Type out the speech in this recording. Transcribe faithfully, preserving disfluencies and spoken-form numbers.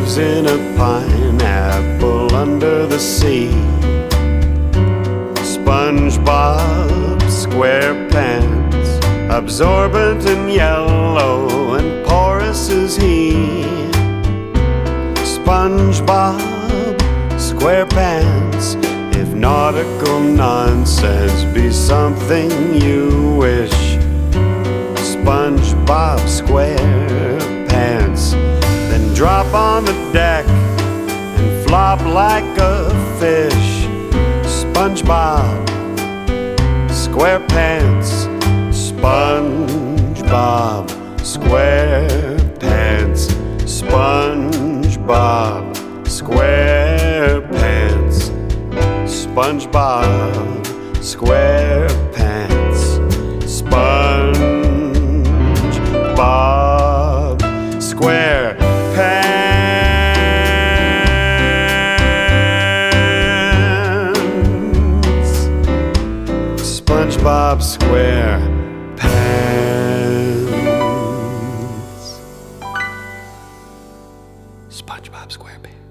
lives in a pineapple under the sea. SpongeBob SquarePants, absorbent and yellow and porous is he. SpongeBob SquarePants, if nautical nonsense be something you wish, SpongeBob SquarePants, then drop on the deck and flop like a fish. SpongeBob SquarePants, SpongeBob SquarePants, SpongeBob SquarePants, SpongeBob SquarePants, SpongeBob SquarePants, SpongeBob SquarePants, SpongeBob SquarePants.